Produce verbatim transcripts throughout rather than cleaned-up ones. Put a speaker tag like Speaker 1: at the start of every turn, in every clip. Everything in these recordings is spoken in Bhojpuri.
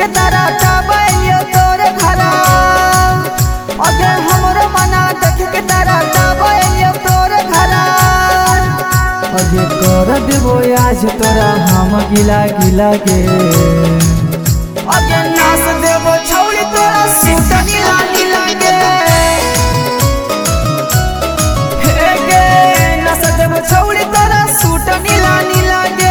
Speaker 1: के तारा चाबलियो तोरे घरा अगे हमरो मना देख के तारा चाबलियो तोरे घरा अगे कर देबो आज तोरा हम गिला गिला के अगे नाच देबो छौरी तोरा सूट नीला नीला के हे गे नाच देबो छौरी तोरा सूट नीला नीला के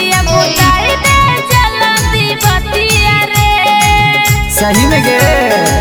Speaker 2: सही में गे।